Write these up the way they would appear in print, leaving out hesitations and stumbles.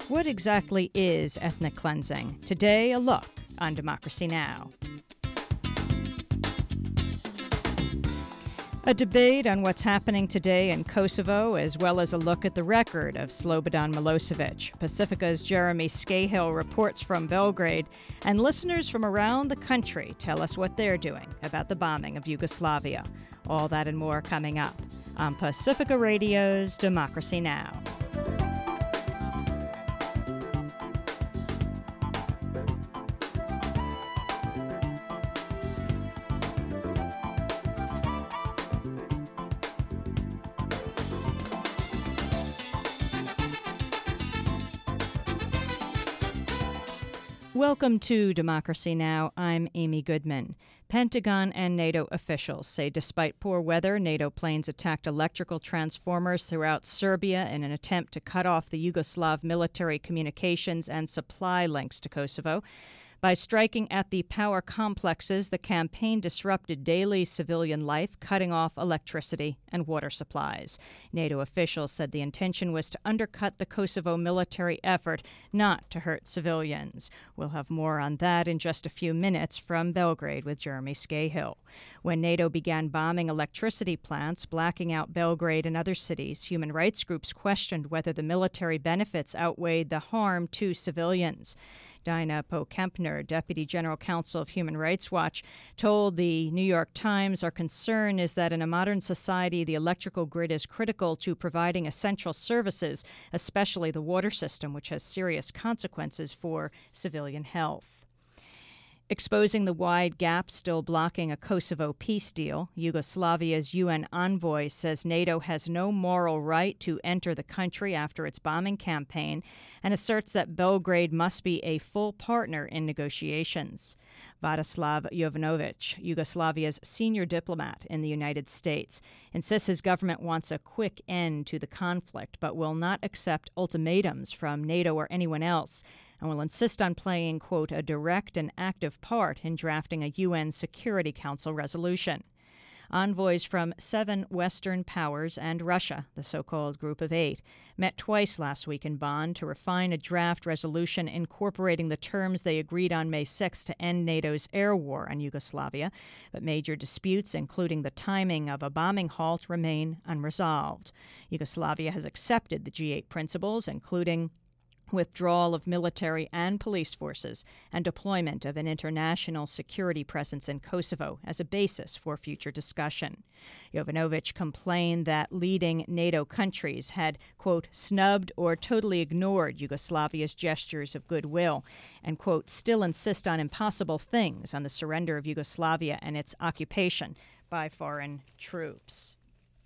What exactly is ethnic cleansing? Today, a look on Democracy Now! A debate on what's happening today in Kosovo, as well as a look at the record of Slobodan Milosevic. Pacifica's Jeremy Scahill reports from Belgrade, and listeners from around the country tell us what they're doing about the bombing of Yugoslavia. All that and more coming up on Pacifica Radio's Democracy Now! Welcome to Democracy Now! I'm Amy Goodman. Pentagon and NATO officials say despite poor weather, NATO planes attacked electrical transformers throughout Serbia in an attempt to cut off the Yugoslav military communications and supply links to Kosovo. By striking at the power complexes, the campaign disrupted daily civilian life, cutting off electricity and water supplies. NATO officials said the intention was to undercut the Kosovo military effort, not to hurt civilians. We'll have more on that in just a few minutes from Belgrade with Jeremy Scahill. When NATO began bombing electricity plants, blacking out Belgrade and other cities, human rights groups questioned whether the military benefits outweighed the harm to civilians. Dinah Poe-Kempner, Deputy General Counsel of Human Rights Watch, told the New York Times, "Our concern is that in a modern society, the electrical grid is critical to providing essential services, especially the water system, which has serious consequences for civilian health." Exposing the wide gap still blocking a Kosovo peace deal, Yugoslavia's UN envoy says NATO has no moral right to enter the country after its bombing campaign and asserts that Belgrade must be a full partner in negotiations. Vladislav Jovanovic, Yugoslavia's senior diplomat in the United States, insists his government wants a quick end to the conflict but will not accept ultimatums from NATO or anyone else, and will insist on playing, quote, a direct and active part in drafting a UN Security Council resolution. Envoys from 7 Western powers and Russia, the so-called Group of 8, met twice last week in Bonn to refine a draft resolution incorporating the terms they agreed on May 6 to end NATO's air war on Yugoslavia, but major disputes, including the timing of a bombing halt, remain unresolved. Yugoslavia has accepted the G8 principles, including withdrawal of military and police forces and deployment of an international security presence in Kosovo as a basis for future discussion. Jovanovic complained that leading NATO countries had, quote, snubbed or totally ignored Yugoslavia's gestures of goodwill and, quote, still insist on impossible things on the surrender of Yugoslavia and its occupation by foreign troops.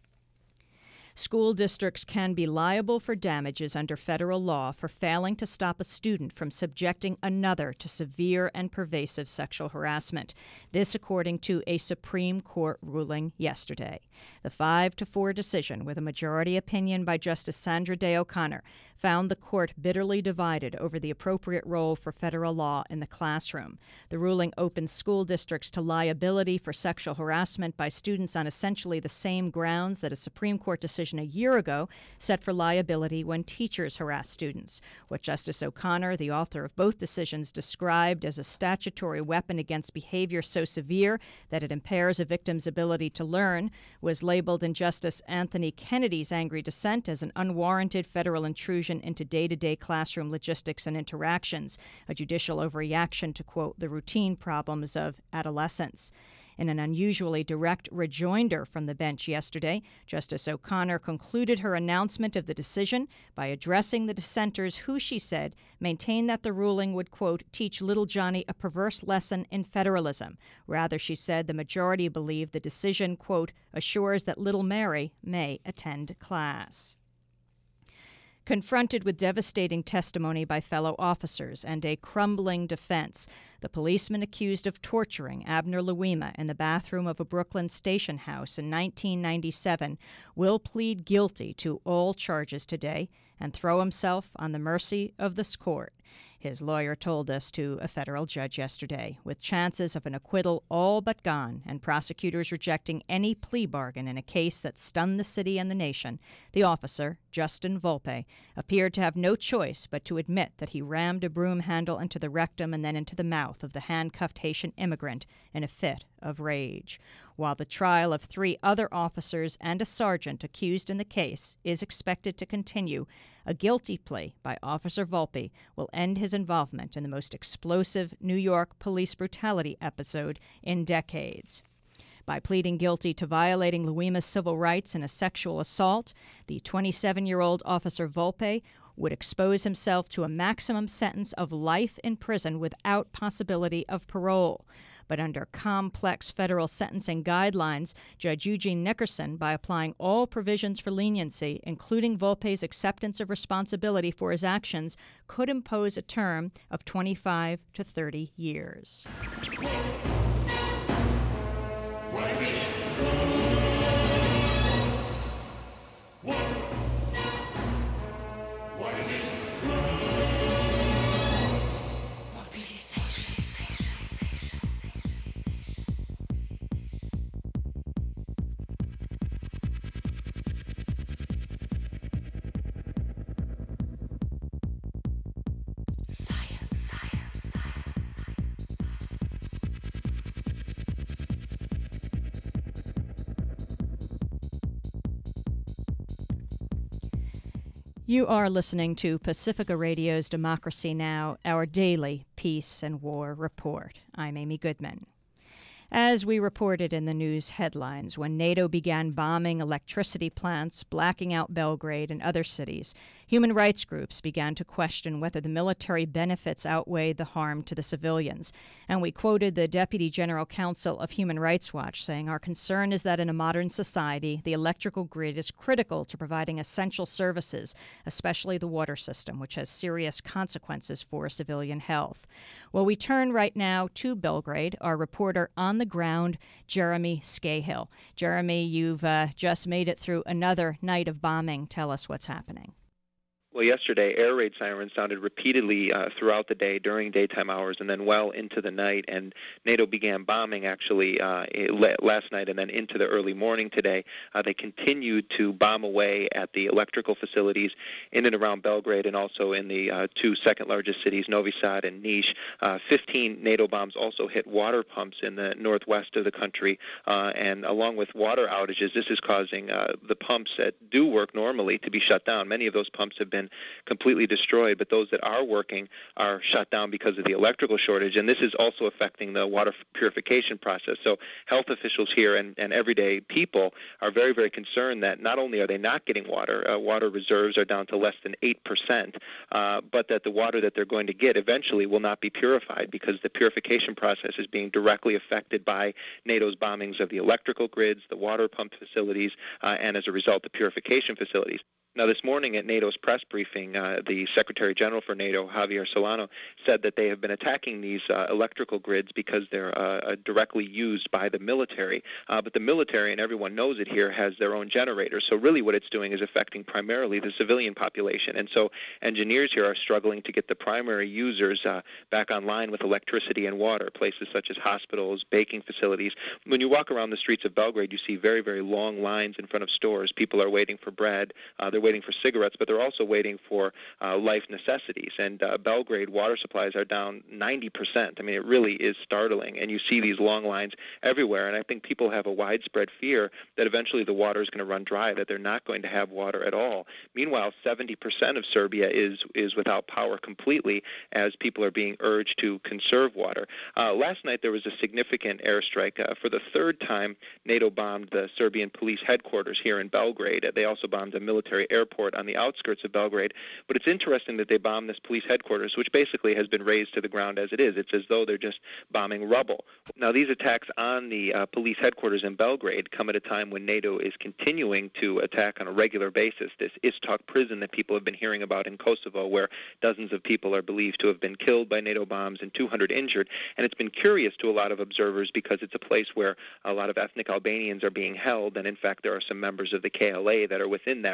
School districts can be liable for damages under federal law for failing to stop a student from subjecting another to severe and pervasive sexual harassment. This according to a Supreme Court ruling yesterday. The 5-4 decision, with a majority opinion by Justice Sandra Day O'Connor, found the court bitterly divided over the appropriate role for federal law in the classroom. The ruling opens school districts to liability for sexual harassment by students on essentially the same grounds that a Supreme Court decision a year ago set for liability when teachers harass students. What Justice O'Connor, the author of both decisions, described as a statutory weapon against behavior so severe that it impairs a victim's ability to learn was labeled in Justice Anthony Kennedy's angry dissent as an unwarranted federal intrusion into day-to-day classroom logistics and interactions, a judicial overreaction to, quote, the routine problems of adolescence. In an unusually direct rejoinder from the bench yesterday, Justice O'Connor concluded her announcement of the decision by addressing the dissenters who, she said, maintained that the ruling would, quote, teach little Johnny a perverse lesson in federalism. Rather, she said, the majority believe the decision, quote, assures that little Mary may attend class. Confronted with devastating testimony by fellow officers and a crumbling defense, the policeman accused of torturing Abner Louima in the bathroom of a Brooklyn station house in 1997 will plead guilty to all charges today and throw himself on the mercy of this court. His lawyer told this to a federal judge yesterday, with chances of an acquittal all but gone and prosecutors rejecting any plea bargain in a case that stunned the city and the nation. The officer, Justin Volpe, appeared to have no choice but to admit that he rammed a broom handle into the rectum and then into the mouth of the handcuffed Haitian immigrant in a fit of rage. While the trial of 3 other officers and a sergeant accused in the case is expected to continue, a guilty plea by Officer Volpe will end his involvement in the most explosive New York police brutality episode in decades. By pleading guilty to violating Louima's civil rights in a sexual assault, the 27-year-old Officer Volpe would expose himself to a maximum sentence of life in prison without possibility of parole. But under complex federal sentencing guidelines, Judge Eugene Nickerson, by applying all provisions for leniency, including Volpe's acceptance of responsibility for his actions, could impose a term of 25 to 30 years. What is it? What is it? You are listening to Pacifica Radio's Democracy Now!, our daily peace and war report. I'm Amy Goodman. As we reported in the news headlines, when NATO began bombing electricity plants, blacking out Belgrade and other cities, human rights groups began to question whether the military benefits outweigh the harm to the civilians. And we quoted the Deputy General Counsel of Human Rights Watch saying, "Our concern is that in a modern society, the electrical grid is critical to providing essential services, especially the water system, which has serious consequences for civilian health." Well, we turn right now to Belgrade. Our reporter on the ground, Jeremy Scahill. Jeremy, you've just made it through another night of bombing. Tell us what's happening. Well, yesterday, air raid sirens sounded repeatedly throughout the day during daytime hours and then well into the night. And NATO began bombing, actually, last night and then into the early morning today. They continued to bomb away at the electrical facilities in and around Belgrade and also in the 2 second-largest cities, Novi Sad and Niš. 15 NATO bombs also hit water pumps in the northwest of the country. And along with water outages, this is causing the pumps that do work normally to be shut down. Many of those pumps have been completely destroyed, but those that are working are shut down because of the electrical shortage, and this is also affecting the water purification process. So health officials here and everyday people are very, very concerned that not only are they not getting water, water reserves are down to less than 8%, but that the water that they're going to get eventually will not be purified because the purification process is being directly affected by NATO's bombings of the electrical grids, the water pump facilities, and as a result, the purification facilities. Now, this morning at NATO's press briefing, the Secretary General for NATO, Javier Solano, said that they have been attacking these electrical grids because they're directly used by the military. But the military, and everyone knows it here, has their own generators. So really what it's doing is affecting primarily the civilian population. And so engineers here are struggling to get the primary users back online with electricity and water, places such as hospitals, baking facilities. When you walk around the streets of Belgrade, you see very, very long lines in front of stores. People are waiting for bread. They're waiting for cigarettes, but they're also waiting for life necessities. And Belgrade water supplies are down 90%. I mean, it really is startling. And you see these long lines everywhere. And I think people have a widespread fear that eventually the water is going to run dry, that they're not going to have water at all. Meanwhile, 70% of Serbia is without power completely as people are being urged to conserve water. Last night there was a significant airstrike. For the third time, NATO bombed the Serbian police headquarters here in Belgrade. They also bombed a military airport on the outskirts of Belgrade. But it's interesting that they bombed this police headquarters, which basically has been razed to the ground as it is. It's as though they're just bombing rubble. Now, these attacks on the police headquarters in Belgrade come at a time when NATO is continuing to attack on a regular basis this Istok prison that people have been hearing about in Kosovo, where dozens of people are believed to have been killed by NATO bombs and 200 injured. And it's been curious to a lot of observers because it's a place where a lot of ethnic Albanians are being held, and in fact there are some members of the KLA that are within that prison.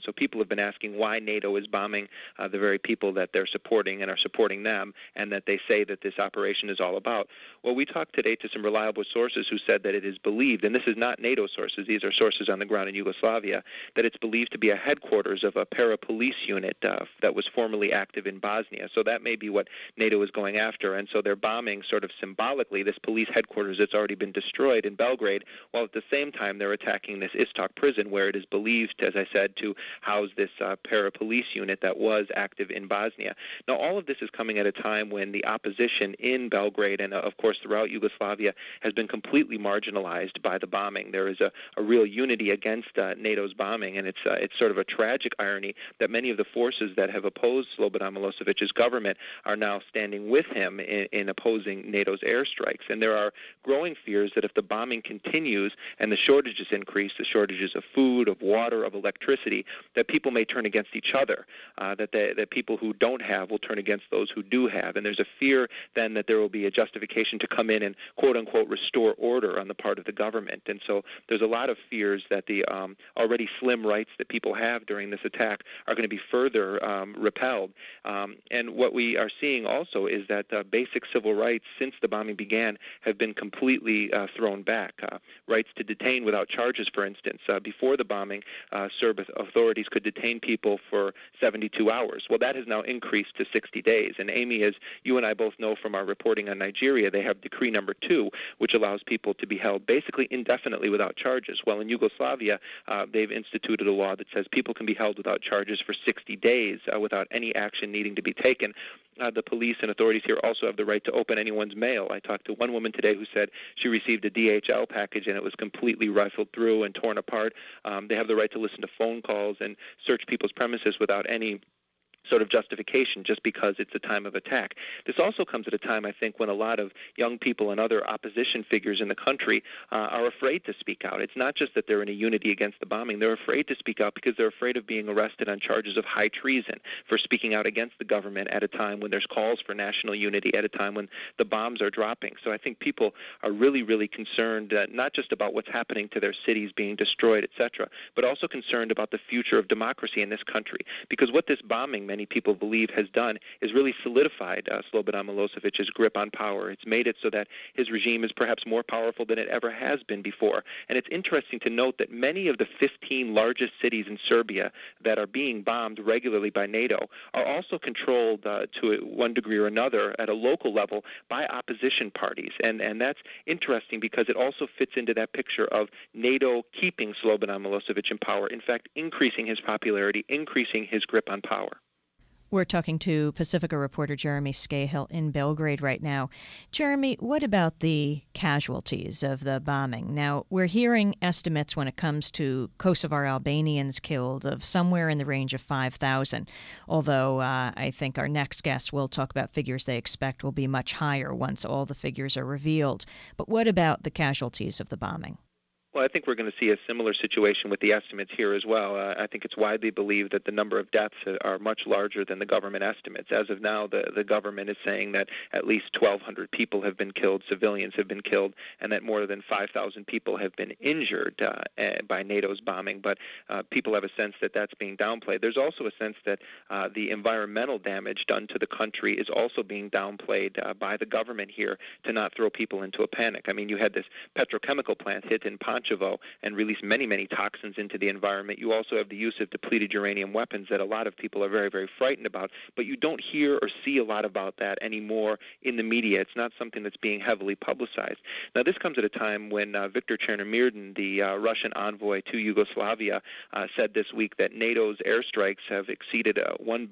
And so people have been asking why NATO is bombing the very people that they're supporting and are supporting them, and that they say that this operation is all about. Well, we talked today to some reliable sources who said that it is believed, and this is not NATO sources, these are sources on the ground in Yugoslavia, that it's believed to be a headquarters of a para-police unit that was formerly active in Bosnia. So that may be what NATO is going after, and so they're bombing sort of symbolically this police headquarters that's already been destroyed in Belgrade, while at the same time they're attacking this Istok prison where it is believed, as I said, to house this para-police unit that was active in Bosnia. Now, all of this is coming at a time when the opposition in Belgrade and, of course, throughout Yugoslavia has been completely marginalized by the bombing. There is a real unity against NATO's bombing, and it's sort of a tragic irony that many of the forces that have opposed Slobodan Milosevic's government are now standing with him in opposing NATO's airstrikes. And there are growing fears that if the bombing continues and the shortages increase, the shortages of food, of water, of electricity, that people may turn against each other, that people who don't have will turn against those who do have. And there's a fear then that there will be a justification to come in and, quote-unquote, restore order on the part of the government. And so there's a lot of fears that the already slim rights that people have during this attack are going to be further repelled. And what we are seeing also is that basic civil rights since the bombing began have been completely thrown back. Rights to detain without charges, for instance. Before the bombing, Serb authorities could detain people for 72 hours. Well, that has now increased to 60 days. And Amy, as you and I both know from our reporting on Nigeria, they have Decree Number 2, which allows people to be held basically indefinitely without charges. Well, in Yugoslavia, they've instituted a law that says people can be held without charges for 60 days without any action needing to be taken. The police and authorities here also have the right to open anyone's mail. I talked to one woman today who said she received a DHL package and it was completely rifled through and torn apart. They have the right to listen to phone calls and search people's premises without any sort of justification just because it's a time of attack. This also comes at a time, I think, when a lot of young people and other opposition figures in the country are afraid to speak out. It's not just that they're in a unity against the bombing. They're afraid to speak out because they're afraid of being arrested on charges of high treason for speaking out against the government at a time when there's calls for national unity, at a time when the bombs are dropping. So I think people are really, really concerned, not just about what's happening to their cities being destroyed, etc., but also concerned about the future of democracy in this country. Because what this bombing, many people believe, has done is really solidified Slobodan Milosevic's grip on power. It's made it so that his regime is perhaps more powerful than it ever has been before. And it's interesting to note that many of the 15 largest cities in Serbia that are being bombed regularly by NATO are also controlled to one degree or another at a local level by opposition parties. And that's interesting because it also fits into that picture of NATO keeping Slobodan Milosevic in power, in fact, increasing his popularity, increasing his grip on power. We're talking to Pacifica reporter Jeremy Scahill in Belgrade right now. Jeremy, what about the casualties of the bombing? Now, we're hearing estimates when it comes to Kosovar Albanians killed of somewhere in the range of 5,000, although I think our next guest will talk about figures they expect will be much higher once all the figures are revealed. But what about the casualties of the bombing? Well, I think we're going to see a similar situation with the estimates here as well. I think it's widely believed that the number of deaths are much larger than the government estimates. As of now, the government is saying that at least 1,200 people have been killed, civilians have been killed, and that more than 5,000 people have been injured by NATO's bombing. But people have a sense that that's being downplayed. There's also a sense that the environmental damage done to the country is also being downplayed by the government here to not throw people into a panic. I mean, you had this petrochemical plant hit in Pančevo and release many, many toxins into the environment. You also have the use of depleted uranium weapons that a lot of people are very, very frightened about, but you don't hear or see a lot about that anymore in the media. It's not something that's being heavily publicized. Now, this comes at a time when Viktor Chernomyrdin, the Russian envoy to Yugoslavia, said this week that NATO's airstrikes have exceeded $100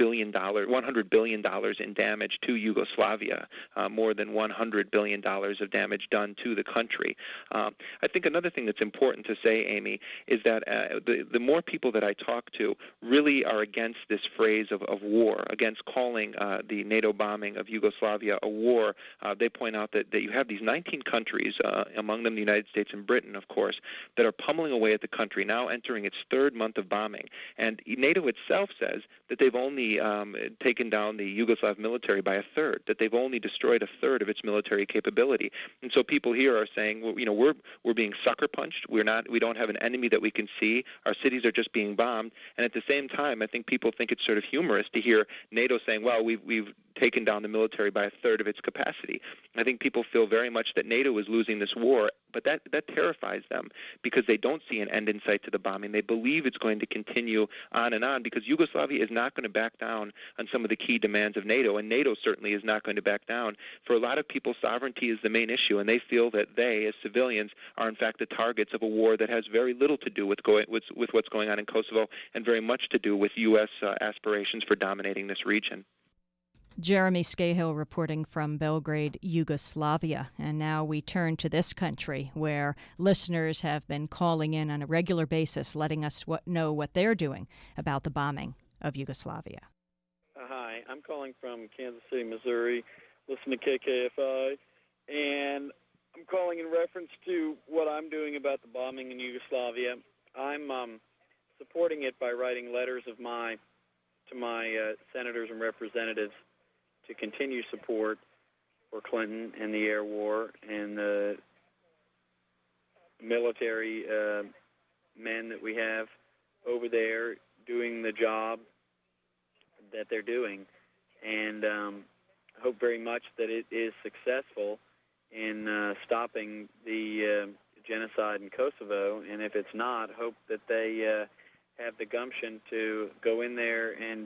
billion in damage to Yugoslavia, more than $100 billion of damage done to the country. I think another thing that's important to say, Amy, is that the more people that I talk to really are against this phrase of war, against calling the NATO bombing of Yugoslavia a war. They point out that you have these 19 countries, among them the United States and Britain, of course, that are pummeling away at the country, now entering its third month of bombing. And NATO itself says that they've only taken down the Yugoslav military by a third, that they've only destroyed a third of its military capability. And so people here are saying, well, we're being sucker punched challenged. We don't have an enemy that we can see. Our cities are just being bombed. And at the same time, I think people think it's sort of humorous to hear NATO saying, well, we've taken down the military by a third of its capacity. I think people feel very much that NATO is losing this war, but that terrifies them because they don't see an end in sight to the bombing. They believe it's going to continue on and on because Yugoslavia is not going to back down on some of the key demands of NATO, and NATO certainly is not going to back down. For a lot of people, sovereignty is the main issue, and they feel that they, as civilians, are in fact the targets of a war that has very little to do with what's going on in Kosovo and very much to do with U.S. Aspirations for dominating this region. Jeremy Scahill reporting from Belgrade, Yugoslavia. And now we turn to this country where listeners have been calling in on a regular basis, letting us know what they're doing about the bombing of Yugoslavia. Hi, I'm calling from Kansas City, Missouri. Listen to KKFI. And I'm calling in reference to what I'm doing about the bombing in Yugoslavia. I'm supporting it by writing letters to my senators and representatives to continue support for Clinton and the air war and the military men that we have over there doing the job that they're doing. And I hope very much that it is successful in stopping the genocide in Kosovo. And if it's not, hope that they have the gumption to go in there and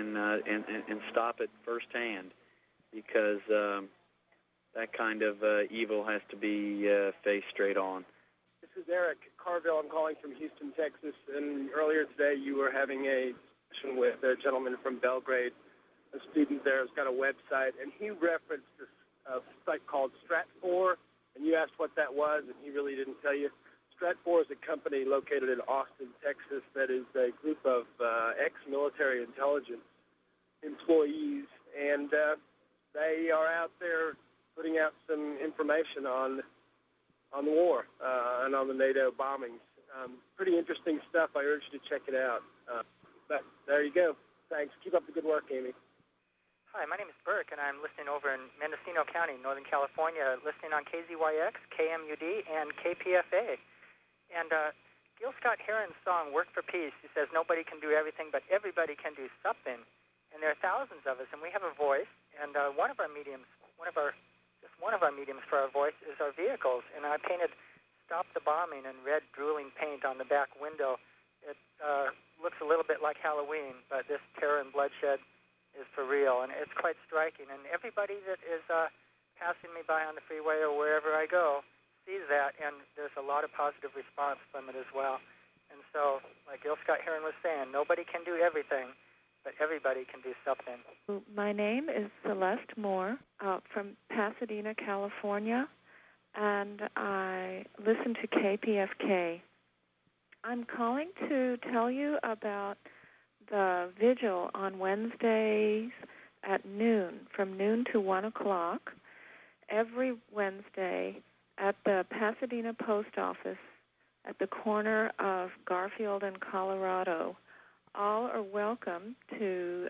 stop it firsthand, because that kind of evil has to be faced straight on. This is Eric Carville. I'm calling from Houston, Texas. And earlier today, you were having a discussion with a gentleman from Belgrade, a student there who's got a website, and he referenced this site called Stratfor, and you asked what that was, and he really didn't tell you. Stratfor is a company located in Austin, Texas, that is a group of ex-military intelligence employees, and they are out there putting out some information on the war and on the NATO bombings. Pretty interesting stuff. I urge you to check it out. But there you go. Thanks. Keep up the good work, Amy. Hi, my name is Burke, and I'm listening over in Mendocino County, Northern California, listening on KZYX, KMUD, and KPFA. And Gil Scott-Heron's song, Work for Peace, he says nobody can do everything, but everybody can do something. And there are thousands of us, and we have a voice, and one of our mediums for our voice is our vehicles. And I painted Stop the Bombing in red drooling paint on the back window. It looks a little bit like Halloween, but this terror and bloodshed is for real, and it's quite striking. And everybody that is passing me by on the freeway or wherever I go sees that, and there's a lot of positive response from it as well. And so, like Gil Scott-Heron was saying, nobody can do everything, but everybody can do something. My name is Celeste Moore from Pasadena, California, and I listen to KPFK. I'm calling to tell you about the vigil on Wednesdays at noon, from noon to 1 o'clock, every Wednesday at the Pasadena Post Office at the corner of Garfield and Colorado. All are welcome to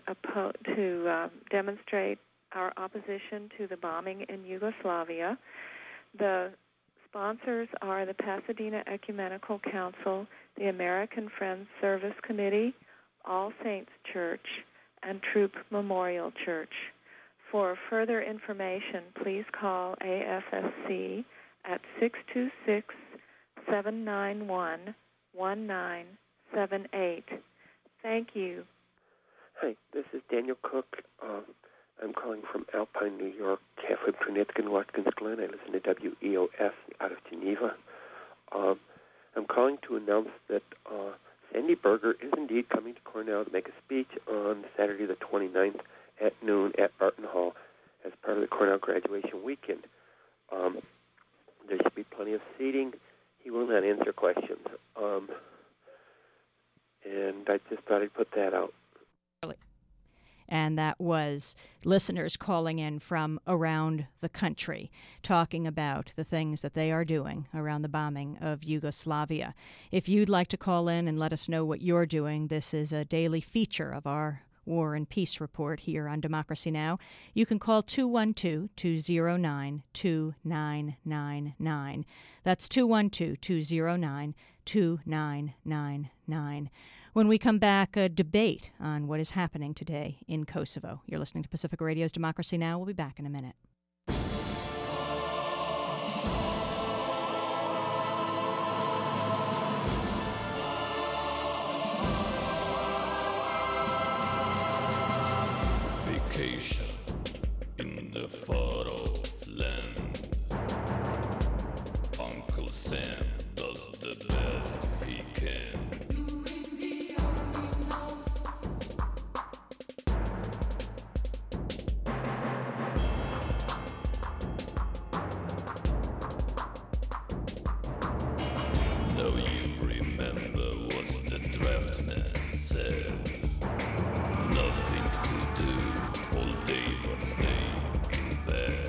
demonstrate our opposition to the bombing in Yugoslavia. The sponsors are the Pasadena Ecumenical Council, the American Friends Service Committee, All Saints Church, and Troop Memorial Church. For further information, please call AFSC at 626-791-1978. Thank you. Hi, this is Daniel Cook. I'm calling from Alpine, New York, Catholic Trinity in Watkins Glen. I listen to WEOF out of Geneva. I'm calling to announce that Sandy Berger is indeed coming to Cornell to make a speech on Saturday the 29th at noon at Barton Hall as part of the Cornell graduation weekend. There should be plenty of seating. He will not answer questions. And I just thought I'd put that out. And that was listeners calling in from around the country, talking about the things that they are doing around the bombing of Yugoslavia. If you'd like to call in and let us know what you're doing, this is a daily feature of our War and Peace Report here on Democracy Now!, you can call 212-209-2999. That's 212-209-2999. When we come back, a debate on what is happening today in Kosovo. You're listening to Pacifica Radio's Democracy Now! We'll be back in a minute. Vacation in the far off land. Uncle Sam does the best he can. Now you remember what the draftman said. Nothing to do all day but stay in bed.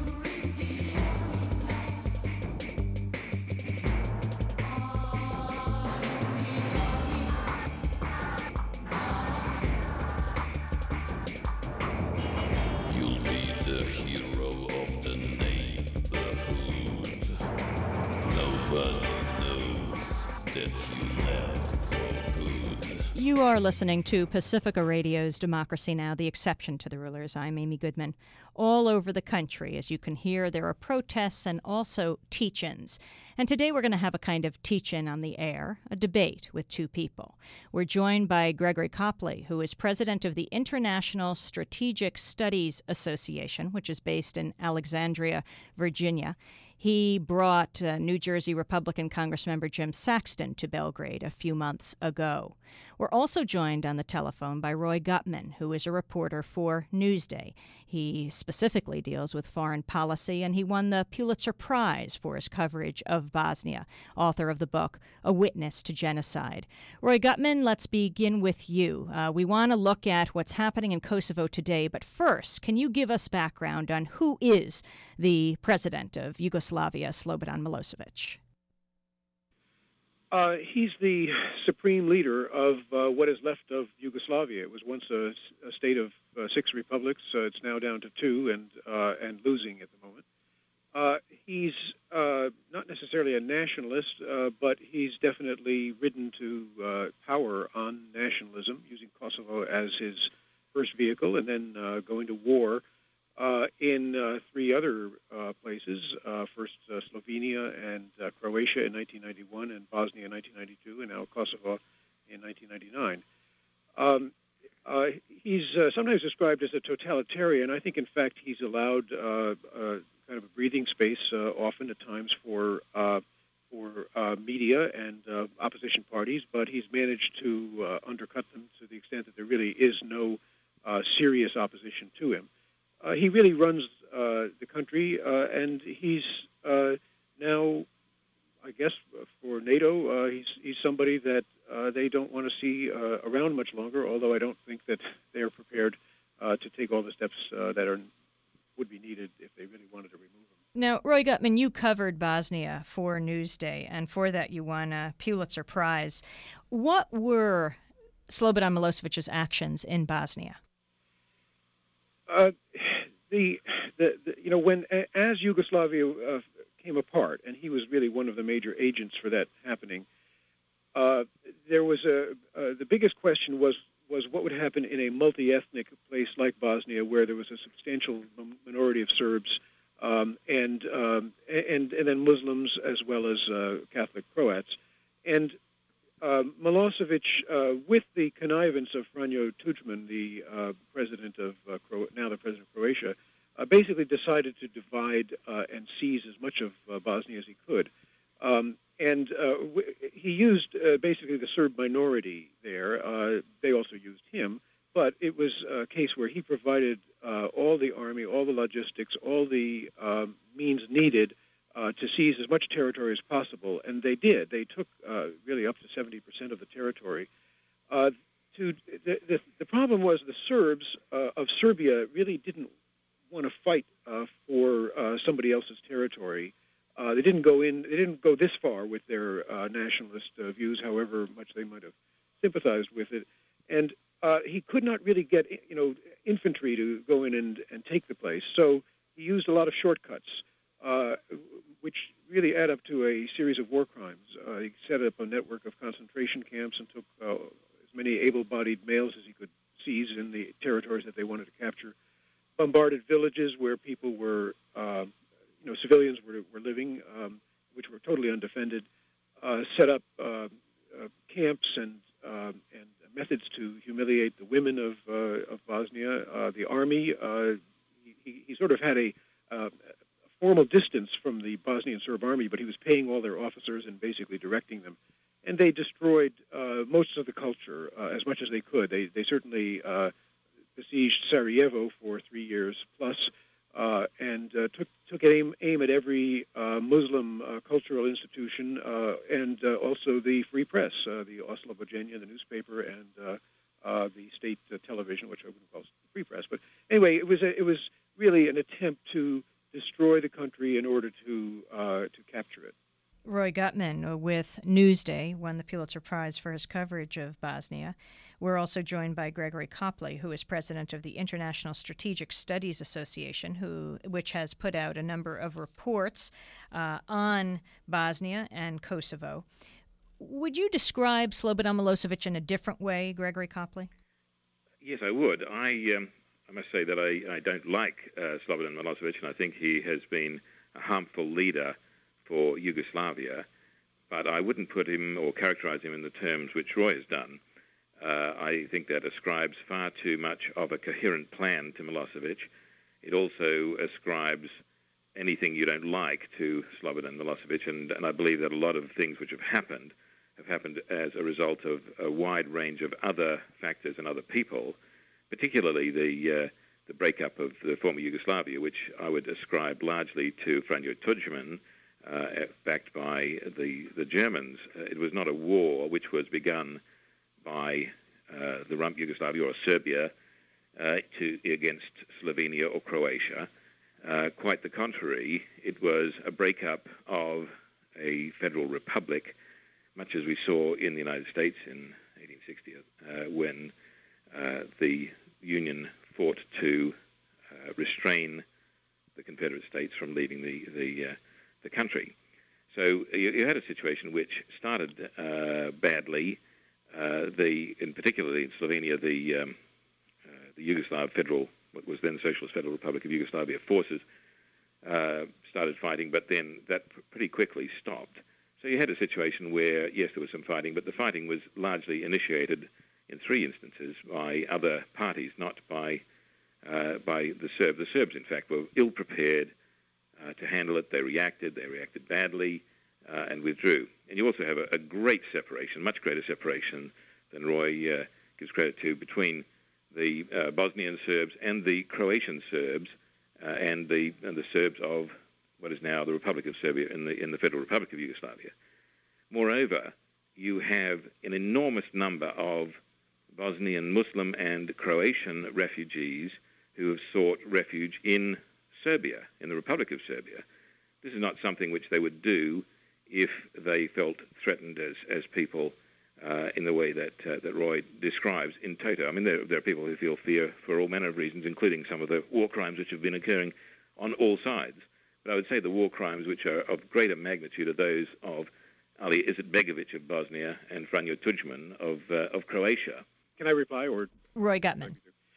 You'll be the hero of the neighborhood. Nobody knows that you left for good. You are listening to Pacifica Radio's Democracy Now!, the exception to the rulers. I'm Amy Goodman. All over the country, as you can hear, there are protests and also teach-ins. And today we're going to have a kind of teach-in on the air, a debate with two people. We're joined by Gregory Copley, who is president of the International Strategic Studies Association, which is based in Alexandria, Virginia. He brought New Jersey Republican Congressmember Jim Saxton to Belgrade a few months ago. We're also joined on the telephone by Roy Gutman, who is a reporter for Newsday. He specifically deals with foreign policy, and he won the Pulitzer Prize for his coverage of Bosnia, author of the book A Witness to Genocide. Roy Gutman, let's begin with you. We want to look at what's happening in Kosovo today, but first, can you give us background on who is the president of Yugoslavia, Slobodan Milosevic? He's the supreme leader of what is left of Yugoslavia. It was once a state of 6 republics. It's now down to 2 and losing at the moment. He's not necessarily a nationalist, but he's definitely ridden to power on nationalism, using Kosovo as his first vehicle, and then going to war in 3 other places, first Slovenia and Croatia in 1991, and Bosnia in 1992, and now Kosovo in 1999. He's sometimes described as a totalitarian. I think, in fact, he's allowed kind of a breathing space often at times for media and opposition parties, but he's managed to undercut them to the extent that there really is no serious opposition to him. He really runs the country, and he's now, I guess, for NATO, he's somebody that they don't want to see around much longer, although I don't think that they're prepared to take all the steps that would be needed if they really wanted to remove him. Now, Roy Gutman, you covered Bosnia for Newsday, and for that you won a Pulitzer Prize. What were Slobodan Milosevic's actions in Bosnia? As Yugoslavia came apart, and he was really one of the major agents for that happening, there was the biggest question was what would happen in a multi-ethnic place like Bosnia, where there was a substantial minority of Serbs and then Muslims as well as Catholic Croats, and Milosevic, with the connivance of Franjo Tudjman, the president of now the president of Croatia, basically decided to divide and seize as much of Bosnia as he could. He used basically the Serb minority there. They also used him, but it was a case where he provided all the army, all the logistics, all the means needed to seize as much territory as possible, and they did. They took really up to 70% of the territory. The problem was the Serbs of Serbia really didn't want to fight for somebody else's territory. They didn't go this far with their nationalist views, however much they might have sympathized with it. And he could not really get, infantry to go in and take the place. So he used a lot of shortcuts, which really add up to a series of war crimes. He set up a network of concentration camps and took as many able-bodied males as he could seize in the territories that they wanted to capture. Bombarded villages where people were, civilians were living, which were totally undefended. Set up camps and methods to humiliate the women of Bosnia. The army, he sort of had a formal distance from the Bosnian Serb army, but he was paying all their officers and basically directing them. And they destroyed most of the culture as much as they could. They certainly besieged Sarajevo for 3 years plus, and took aim at every Muslim cultural institution and also the free press, the Oslobođenje, the newspaper, and the state television, which I wouldn't call free press. But anyway, it was really an attempt to destroy the country in order to capture it. Roy Gutman with Newsday won the Pulitzer Prize for his coverage of Bosnia. We're also joined by Gregory Copley, who is president of the International Strategic Studies Association, which has put out a number of reports on Bosnia and Kosovo. Would you describe Slobodan Milosevic in a different way, Gregory Copley? Yes, I would. I must say that I don't like Slobodan Milosevic, and I think he has been a harmful leader for Yugoslavia, but I wouldn't put him or characterize him in the terms which Roy has done. I think that ascribes far too much of a coherent plan to Milosevic. It also ascribes anything you don't like to Slobodan Milosevic, and I believe that a lot of things which have happened as a result of a wide range of other factors and other people, particularly the breakup of the former Yugoslavia, which I would ascribe largely to Franjo Tudjman, backed by the Germans. It was not a war which was begun by the rump Yugoslavia or Serbia against Slovenia or Croatia. Quite the contrary, it was a breakup of a federal republic, much as we saw in the United States in 1860 when the Union fought to restrain the Confederate States from leaving the country. So you had a situation which started badly. In particularly in Slovenia, the Yugoslav Federal, what was then Socialist Federal Republic of Yugoslavia forces started fighting, but then that pretty quickly stopped. So you had a situation where, yes, there was some fighting, but the fighting was largely initiated in 3 instances by other parties, not by the Serbs. The Serbs, in fact, were ill-prepared to handle it. They reacted badly, and withdrew. And you also have a great separation, much greater separation than Roy gives credit to, between the Bosnian Serbs and the Croatian Serbs and the Serbs of what is now the Republic of Serbia in the Federal Republic of Yugoslavia. Moreover, you have an enormous number of Bosnian Muslim and Croatian refugees who have sought refuge in Serbia, in the Republic of Serbia. This is not something which they would do if they felt threatened as people in the way that Roy describes in toto. I mean, there are people who feel fear for all manner of reasons, including some of the war crimes which have been occurring on all sides. But I would say the war crimes which are of greater magnitude are those of Ali Izetbegovic of Bosnia and Franjo Tudjman of Croatia. Can I reply? Or Roy Gutman.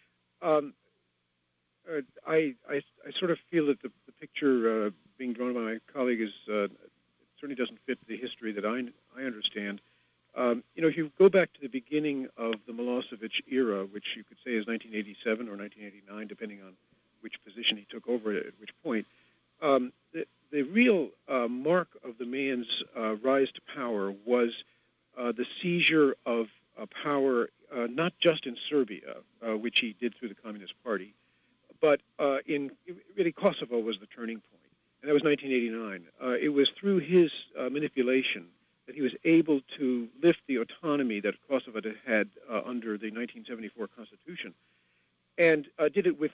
I sort of feel that the picture being drawn by my colleague is certainly doesn't fit the history that I understand. If you go back to the beginning of the Milosevic era, which you could say is 1987 or 1989, depending on which position he took over at which point, the real mark of the man's rise to power was the seizure of power, not just in Serbia, which he did through the Communist Party, but in really Kosovo was the turning point. And that was 1989. It was through his manipulation that he was able to lift the autonomy that Kosovo had under the 1974 Constitution, and did it with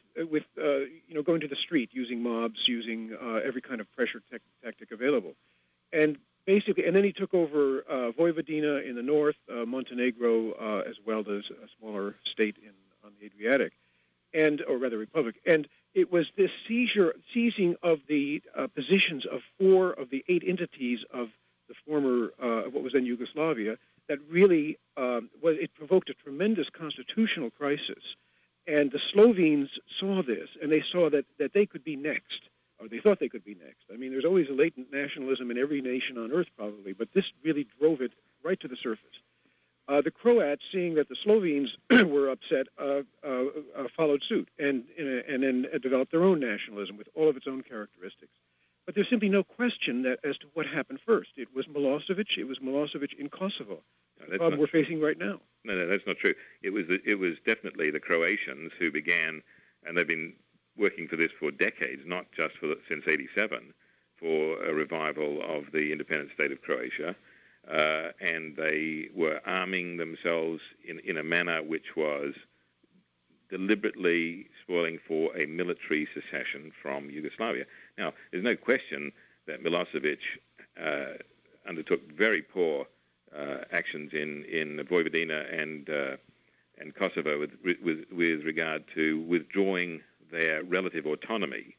going to the street, using mobs, using every kind of pressure tactic available. And basically, and then he took over Vojvodina in the north, Montenegro, as well as a smaller state on the Adriatic, or rather republic. And it was this seizing of the positions of 4 of the 8 entities of the former, what was then Yugoslavia, that really it provoked a tremendous constitutional crisis. And the Slovenes saw this, and they saw that they could be next, or they thought they could be next. I mean, there's always a latent nationalism in every nation on earth, probably, but this really drove it right to the surface. The Croats, seeing that the Slovenes were upset, followed suit and then developed their own nationalism with all of its own characteristics. But there's simply no question as to what happened first. It was Milosevic. It was Milosevic in Kosovo. The problem we're facing right now. No, that's not true. It was definitely the Croatians who began, and they've been working for this for decades, not just since '87, for a revival of the independent state of Croatia. And they were arming themselves in a manner which was deliberately spoiling for a military secession from Yugoslavia. Now, there's no question that Milosevic undertook very poor actions in Vojvodina and Kosovo with regard to withdrawing their relative autonomy.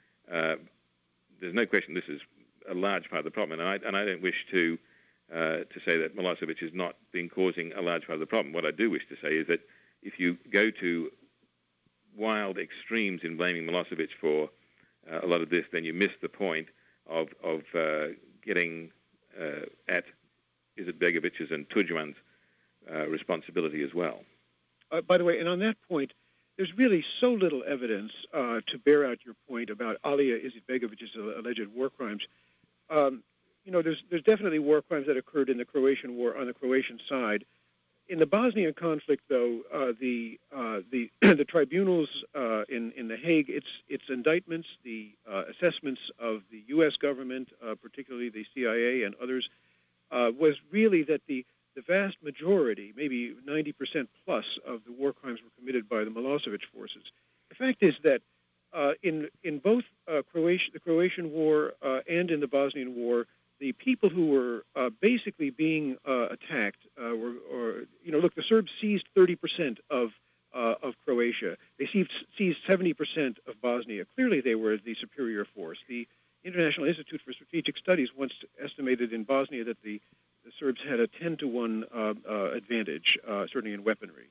There's no question this is a large part of the problem, and I don't wish to say that Milosevic has not been causing a large part of the problem. What I do wish to say is that if you go to wild extremes in blaming Milosevic for a lot of this, then you miss the point of getting at Izetbegovic's and Tudjman's responsibility as well. By the way, and on that point, there's really so little evidence to bear out your point about Alija Izetbegovic's alleged war crimes. There's definitely war crimes that occurred in the Croatian war on the Croatian side. In the Bosnian conflict, though, the tribunals in The Hague, its indictments, the assessments of the U.S. government, particularly the CIA and others, was really that the vast majority, maybe 90% plus, of the war crimes were committed by the Milosevic forces. The fact is that in both the Croatian war and in the Bosnian war, the people who were basically being attacked look, the Serbs seized 30% of Croatia. They seized 70% of Bosnia. Clearly, they were the superior force. The International Institute for Strategic Studies once estimated in Bosnia that the Serbs had a 10-to-1 advantage, certainly in weaponry,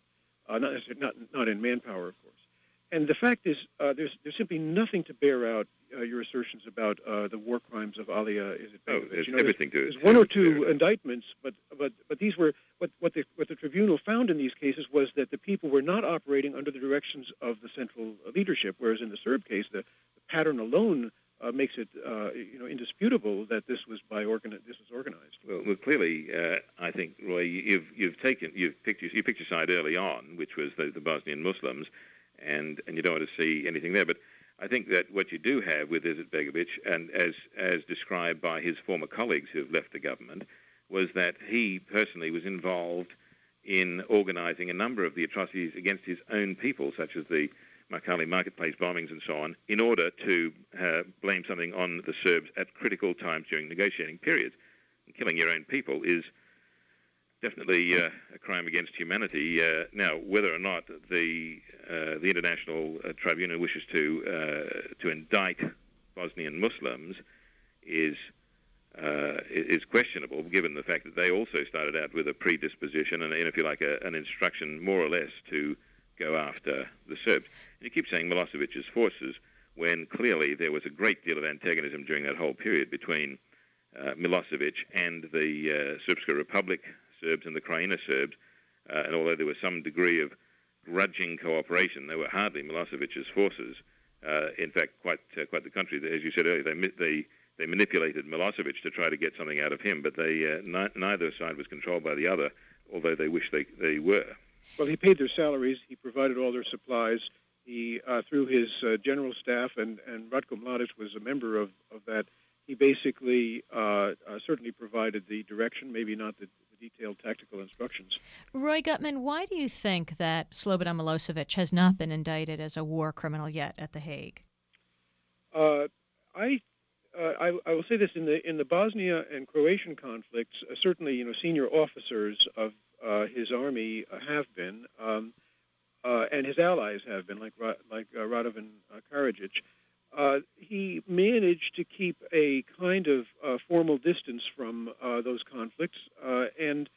not in manpower, of course. And the fact is, there's simply nothing to bear out your assertions about the war crimes of Alija Izetbegovic. There's one or two indictments, but these were what the tribunal found in these cases was that the people were not operating under the directions of the central leadership, whereas in the Serb case, the pattern alone makes it indisputable that this was organized. Well, clearly, I think, Roy, you picked your side early on, which was the Bosnian Muslims, and you don't want to see anything there. But I think that what you do have with Izetbegovic, and as described by his former colleagues who have left the government, was that he personally was involved in organizing a number of the atrocities against his own people, such as the Makali marketplace bombings and so on, in order to blame something on the Serbs at critical times during negotiating periods. And killing your own people is definitely a crime against humanity. Now, whether or not the International Tribunal wishes to indict Bosnian Muslims is questionable, given the fact that they also started out with a predisposition and, if you like, an instruction more or less to go after the Serbs. And you keep saying Milosevic's forces, when clearly there was a great deal of antagonism during that whole period between Milosevic and the Srpska Republic Serbs and the Krajina Serbs, and although there was some degree of grudging cooperation, they were hardly Milosevic's forces. In fact, quite the contrary. As you said earlier, they manipulated Milosevic to try to get something out of him, but neither side was controlled by the other, although they wished they were. Well, he paid their salaries. He provided all their supplies. He, through his general staff, and Ratko Mladic was a member of that, he basically certainly provided the direction, maybe not the detailed tactical instructions. Roy Gutman, why do you think that Slobodan Milosevic has not been indicted as a war criminal yet at The Hague? I I will say this: in the Bosnia and Croatian conflicts, certainly senior officers of his army have been, and his allies have been, like Radovan Karadzic. He managed to keep a kind of formal distance from those conflicts, and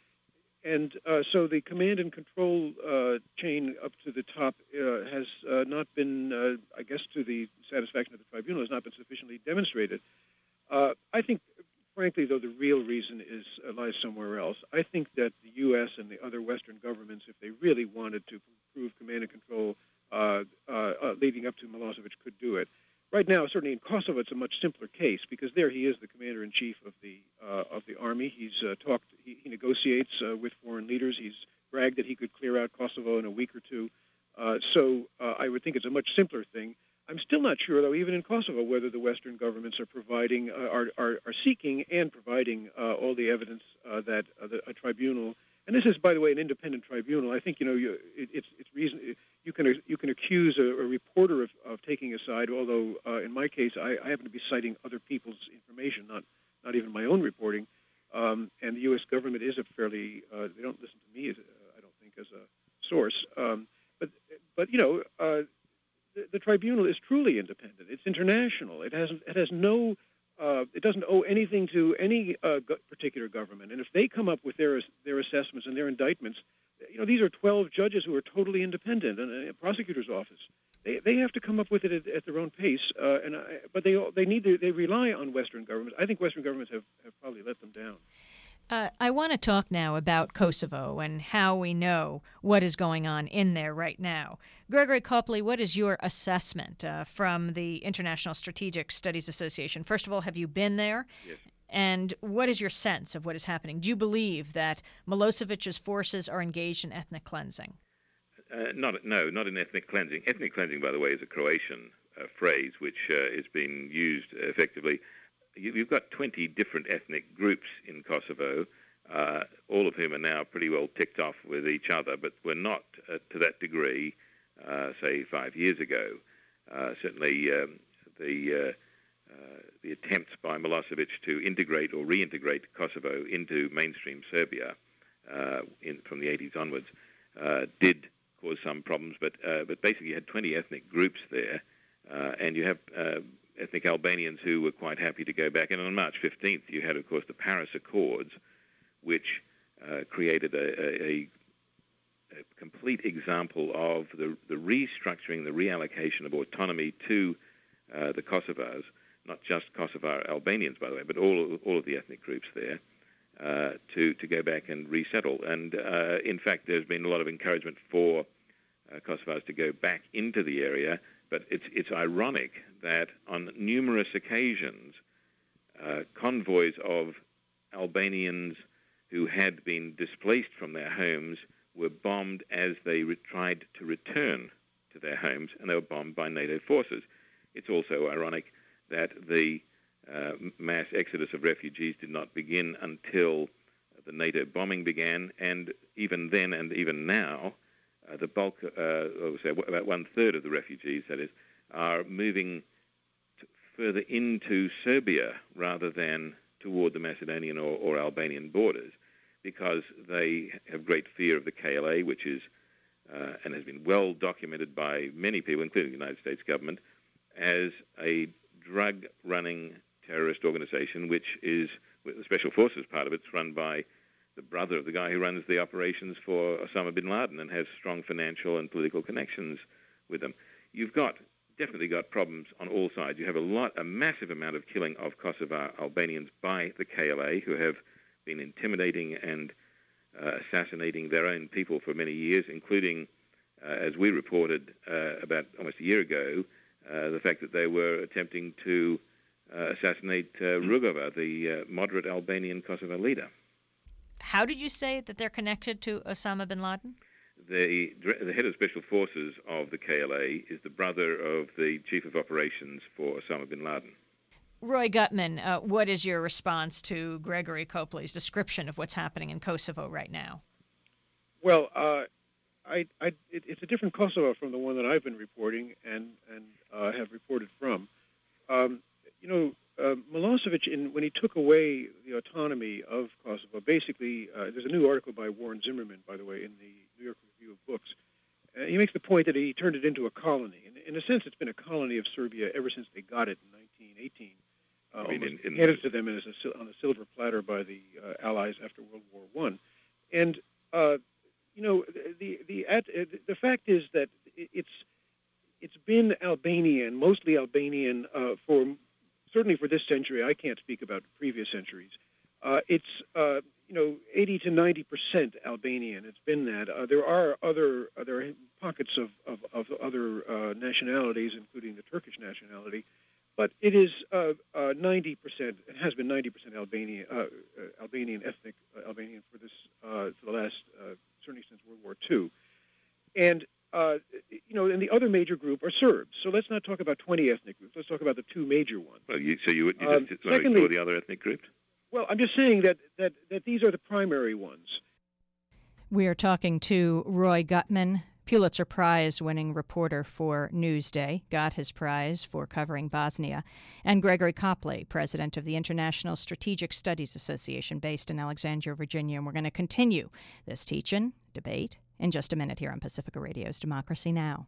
so the command and control chain up to the top has not been, I guess, to the satisfaction of the tribunal, has not been sufficiently demonstrated. I think, frankly, though, the real reason lies somewhere else. I think that the U.S. and the other Western governments, if they really wanted to prove command and control leading up to Milosevic, could do it. Right now, certainly in Kosovo, it's a much simpler case because there he is the commander-in-chief of the army. He's he negotiates with foreign leaders. He's bragged that he could clear out Kosovo in a week or two. So I would think it's a much simpler thing. I'm still not sure, though, even in Kosovo, whether the Western governments are providing, are seeking and providing all the evidence that a tribunal. And this is, by the way, an independent tribunal. I think it's reason you can accuse a reporter of taking a side. Although in my case, I happen to be citing other people's information, not even my own reporting. And the U.S. government is a fairly they don't listen to me, I don't think, as a source. But the tribunal is truly independent. It's international. It doesn't owe anything to any particular government. And if they come up with their assessments and their indictments, these are 12 judges who are totally independent, and a prosecutor's office. They have to come up with it at their own pace. But they rely on Western governments. I think Western governments have probably let them down. I want to talk now about Kosovo and how we know what is going on in there right now. Gregory Copley, what is your assessment from the International Strategic Studies Association? First of all, have you been there? Yes. And what is your sense of what is happening? Do you believe that Milosevic's forces are engaged in ethnic cleansing? Not in ethnic cleansing. Ethnic cleansing, by the way, is a Croatian phrase which is being used effectively. You've got 20 different ethnic groups in Kosovo, all of whom are now pretty well ticked off with each other, but were not to that degree, say, 5 years ago. Certainly, the attempts by Milosevic to integrate or reintegrate Kosovo into mainstream Serbia from the 80s onwards did cause some problems, but basically you had 20 ethnic groups there, and you have ethnic Albanians who were quite happy to go back. And on March 15th, you had, of course, the Paris Accords, which created a complete example of the restructuring, the reallocation of autonomy to the Kosovars, not just Kosovar Albanians, by the way, but all of the ethnic groups there, to go back and resettle. And in fact, there's been a lot of encouragement for Kosovars to go back into the area. But it's ironic that on numerous occasions, convoys of Albanians who had been displaced from their homes were bombed as they tried to return to their homes, and they were bombed by NATO forces. It's also ironic that the mass exodus of refugees did not begin until the NATO bombing began, and even then and even now, the bulk, about one-third of the refugees, that is, are moving further into Serbia rather than toward the Macedonian or Albanian borders, because they have great fear of the KLA, which is, and has been well documented by many people, including the United States government, as a drug-running terrorist organization, which is, with the Special Forces part of it, it's run by the brother of the guy who runs the operations for Osama bin Laden and has strong financial and political connections with them. You've definitely got problems on all sides. You have a massive amount of killing of Kosovar Albanians by the KLA, who have been intimidating and assassinating their own people for many years, including, as we reported about almost a year ago, the fact that they were attempting to assassinate Rugova, the moderate Albanian Kosovo leader. How did you say that they're connected to Osama bin Laden? The head of special forces of the KLA is the brother of the chief of operations for Osama bin Laden. Roy Gutman, what is your response to Gregory Copley's description of what's happening in Kosovo right now? Well, it's a different Kosovo from the one that I've been reporting and have reported from. Milosevic, when he took away the autonomy of Kosovo, basically, there's a new article by Warren Zimmerman, by the way, in the New York Review of Books. He makes the point that he turned it into a colony. In a sense, it's been a colony of Serbia ever since they got it in 1918. Handed to them on a silver platter by the Allies after World War I. And the fact is that it's been Albanian, mostly Albanian, certainly for this century. I can't speak about previous centuries. It's 80 to 90% Albanian. It's been that. There are pockets of other nationalities, including the Turkish nationality, but it is 90%. It has been 90% Albanian ethnic Albanian for this for the last certainly since World War II, and and the other major group are Serbs. So let's not talk about 20 ethnic groups. Let's talk about the two major ones. Well, you just ignore the other ethnic groups? Well, I'm just saying that these are the primary ones. We are talking to Roy Gutman, Pulitzer Prize-winning reporter for Newsday, got his prize for covering Bosnia, and Gregory Copley, president of the International Strategic Studies Association based in Alexandria, Virginia. And we're going to continue this teach-in, debate, in just a minute here on Pacifica Radio's Democracy Now!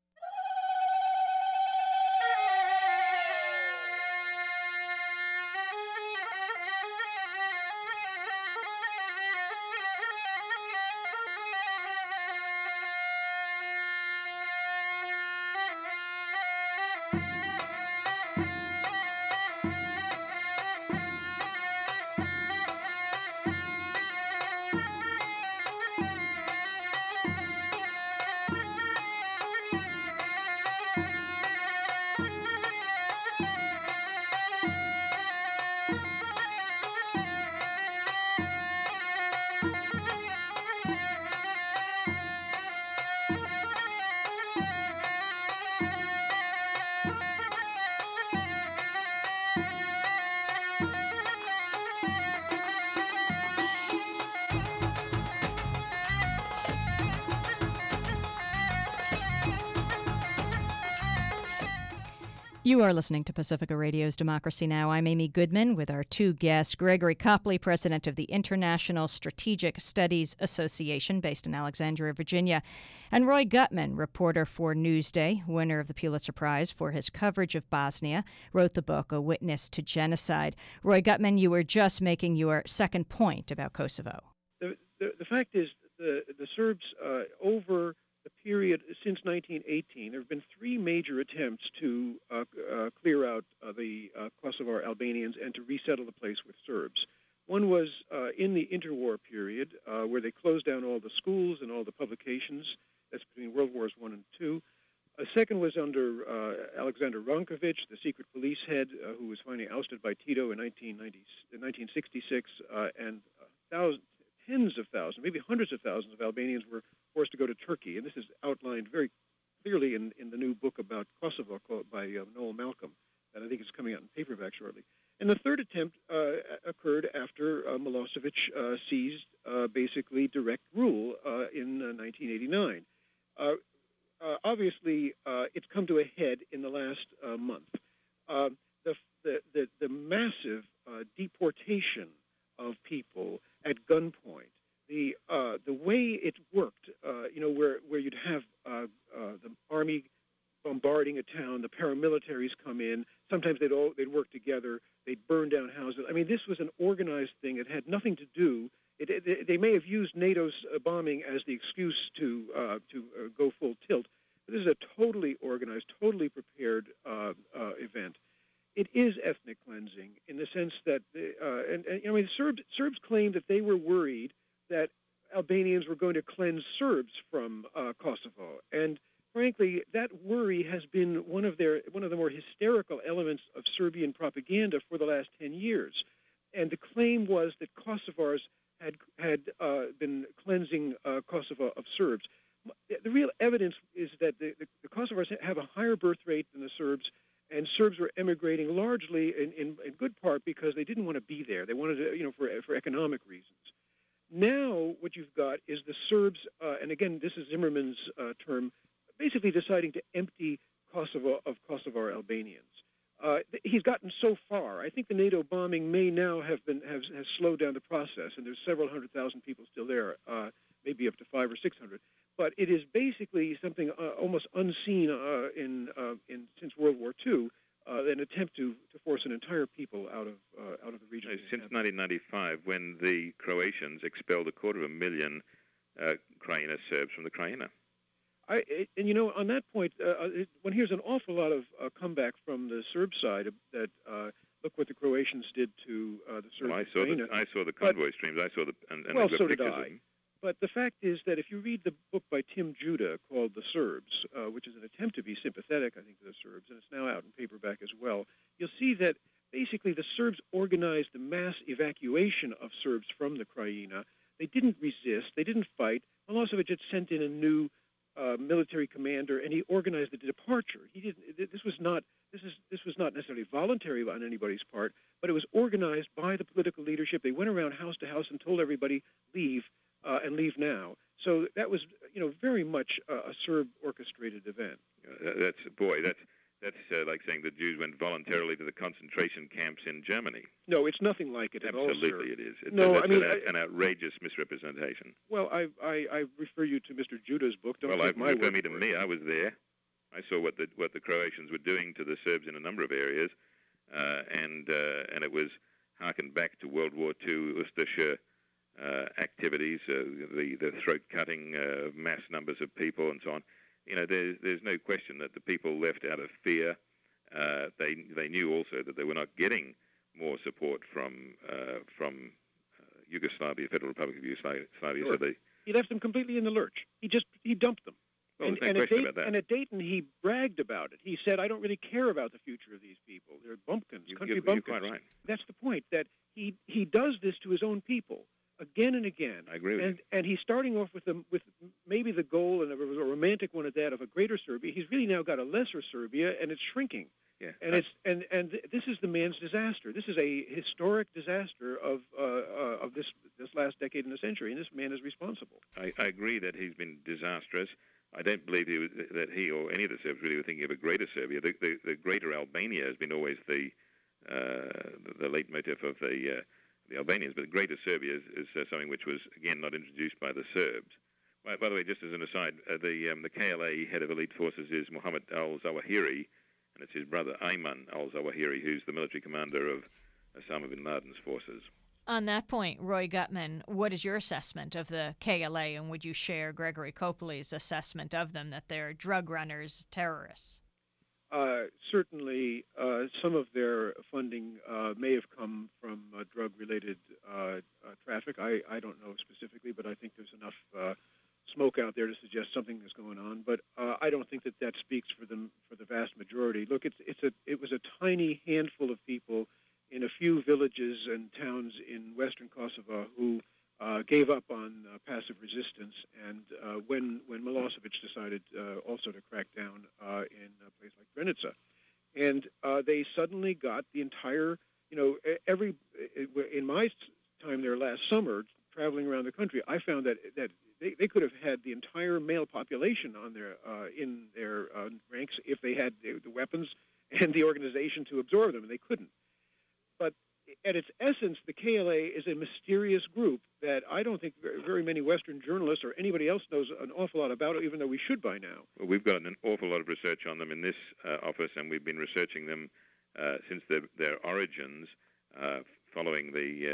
You are listening to Pacifica Radio's Democracy Now! I'm Amy Goodman with our two guests, Gregory Copley, president of the International Strategic Studies Association based in Alexandria, Virginia, and Roy Gutman, reporter for Newsday, winner of the Pulitzer Prize for his coverage of Bosnia, wrote the book A Witness to Genocide. Roy Gutman, you were just making your second point about Kosovo. The fact is the Serbs, over the period since 1918, there have been three major attempts to clear out the Kosovar Albanians and to resettle the place with Serbs. One was in the interwar period, where they closed down all the schools and all the publications. That's between World Wars I and II. A second was under Alexander Rankovic, the secret police head, who was finally ousted by Tito in 1966, and tens of thousands, maybe hundreds of thousands of Albanians were forced to go to Turkey. And this is outlined very clearly in the new book about Kosovo by Noel Malcolm, that I think is coming out in paperback shortly. And the third attempt occurred after Milosevic seized basically direct rule in 1989. Obviously, it's come to a head in the last month. The massive deportation of people at gunpoint, the way it worked, where you'd have the army bombarding a town, the paramilitaries come in. Sometimes they'd work together. They'd burn down houses. I mean, this was an organized thing. It had nothing to do. They may have used NATO's bombing as the excuse to go full tilt. But this is a totally organized, totally prepared event. It is ethnic cleansing in the sense that, Serbs claimed that they were worried that Albanians were going to cleanse Serbs from Kosovo, and frankly, that worry has been one of the more hysterical elements of Serbian propaganda for the last 10 years. And the claim was that Kosovars had been cleansing Kosovo of Serbs. The real evidence is that the Kosovars have a higher birth rate than the Serbs, and Serbs were emigrating largely in good part because they didn't want to be there. They wanted to, for economic reasons. Now what you've got is the Serbs, and again, this is Zimmerman's term, basically deciding to empty Kosovo of Kosovar Albanians. He's gotten so far. I think the NATO bombing may now has slowed down the process, and there's several 100,000 people still there, maybe up to 500 or 600. But it is basically something almost unseen since World War II, an attempt to force an entire people out of the region. Since 1995, when the Croatians expelled 250,000 Krajina Serbs from the Krajina. And on that point, one hears an awful lot of comeback from the Serb side that look what the Croatians did to the Serbs. Well, I saw the convoy streams. I saw well, so did I. But the fact is that if you read the book by Tim Judah called The Serbs, which is an attempt to be sympathetic, I think, to the Serbs, and it's now out in paperback as well, you'll see that basically the Serbs organized the mass evacuation of Serbs from the Krajina. They didn't resist. They didn't fight. Milosevic had sent in a new military commander, and he organized the departure. He didn't. This was not necessarily voluntary on anybody's part, but it was organized by the political leadership. They went around house to house and told everybody leave and leave now. So that was very much a Serb orchestrated event. That's like saying the Jews went voluntarily to the concentration camps in Germany. No, it's nothing like it at all, sir. Absolutely, it is. An outrageous misrepresentation. Well, I refer you to Mr. Judah's book. Don't refer me to me. I was there. I saw what the Croatians were doing to the Serbs in a number of areas, and it was harkened back to World War II Ustasha activities, the throat cutting, mass numbers of people, and so on. There's no question that the people left out of fear. They knew also that they were not getting more support from Yugoslavia, Federal Republic of Yugoslavia. Sure. So he left them completely in the lurch. He dumped them. Well, there's no question about that. And at Dayton, he bragged about it. He said, "I don't really care about the future of these people. They're bumpkins, country bumpkins." You're quite right. That's the point. That he does this to his own people again and again. I agree with you. And he's starting off with maybe the goal, and it was a romantic one at that, of a greater Serbia. He's really now got a lesser Serbia, and it's shrinking. Yeah. And this is the man's disaster. This is a historic disaster of this last decade in the century, and this man is responsible. I agree that he's been disastrous. I don't believe that he or any of the Serbs really were thinking of a greater Serbia. The greater Albania has been always the leitmotif of the Albanians, but the greater Serbia is something which was, again, not introduced by the Serbs. By the way, just as an aside, the KLA head of elite forces is Mohammed al-Zawahiri, and it's his brother Ayman al-Zawahiri, who's the military commander of Osama bin Laden's forces. On that point, Roy Gutman, what is your assessment of the KLA, and would you share Gregory Copley's assessment of them, that they're drug runners, terrorists? Certainly, some of their funding may have come from drug-related traffic. I don't know specifically, but I think there's enough smoke out there to suggest something is going on. But I don't think that speaks for the vast majority. Look, it was a tiny handful of people in a few villages and towns in western Kosovo who gave up on passive resistance, and when Milosevic decided also to crack down in a place like Drenica, and they suddenly got the entire, in my time there last summer, traveling around the country, I found that they could have had the entire male population on their in their ranks if they had the weapons and the organization to absorb them, and they couldn't. But at its essence, the KLA is a mysterious group that I don't think very many Western journalists or anybody else knows an awful lot about, even though we should by now. Well, we've got an awful lot of research on them in this office, and we've been researching them since their origins, following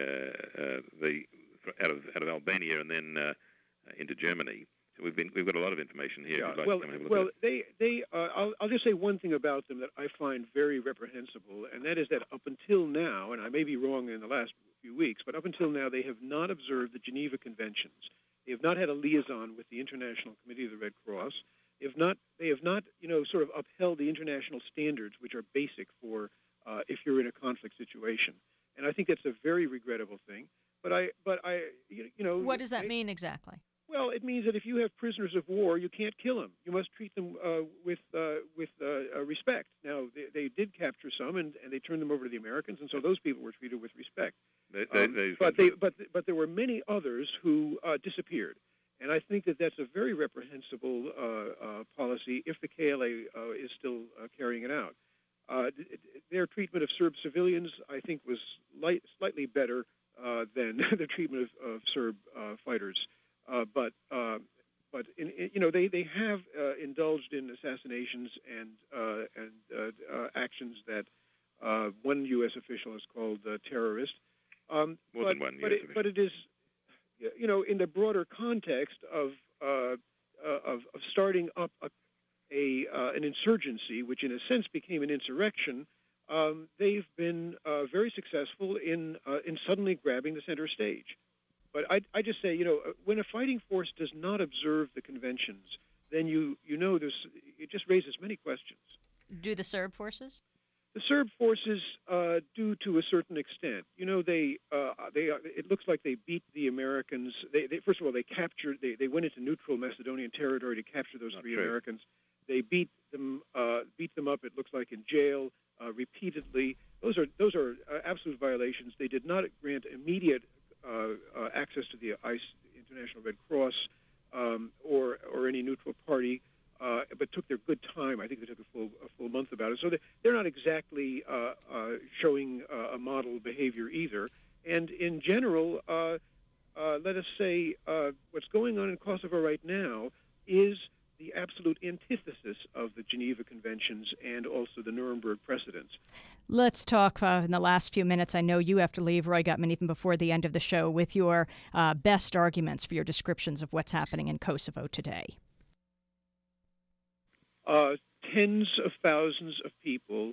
out of Albania and then into Germany. So we've got a lot of information here. Yeah. If you'd like to come and have a look at it. I'll just say one thing about them that I find very reprehensible, and that is that up until now, and I may be wrong in the last few weeks, but up until now they have not observed the Geneva Conventions. They have not had a liaison with the International Committee of the Red Cross. They have not sort of upheld the international standards which are basic for if you're in a conflict situation. And I think that's a very regrettable thing. But what does that mean exactly? Well, it means that if you have prisoners of war, you can't kill them. You must treat them with respect. Now, they did capture some, and they turned them over to the Americans, and so those people were treated with respect. But there were many others who disappeared, and I think that that's a very reprehensible policy if the KLA is still carrying it out. Their treatment of Serb civilians, I think, was slightly better than the treatment of Serb fighters. But they have indulged in assassinations and actions that one U.S. official has called terrorist. More than one U.S. official. But it is, in the broader context of starting up an insurgency, which in a sense became an insurrection. They've been very successful in suddenly grabbing the center stage. But I just say, when a fighting force does not observe the conventions, then it just raises many questions. Do the Serb forces? The Serb forces do to a certain extent. It looks like they beat the Americans. They first of all, they captured. They went into neutral Macedonian territory to capture those three Americans. They beat them up. It looks like in jail repeatedly. Those are absolute violations. They did not grant immediate access to the International Red Cross or any neutral party, but took their good time. I think they took a full month about it. So they're not exactly showing a model behavior either. And in general, let us say what's going on in Kosovo right now is the absolute antithesis of the Geneva Conventions and also the Nuremberg precedents. Let's talk in the last few minutes. I know you have to leave, Roy Gutman, even before the end of the show, with your best arguments for your descriptions of what's happening in Kosovo today. Tens of thousands of people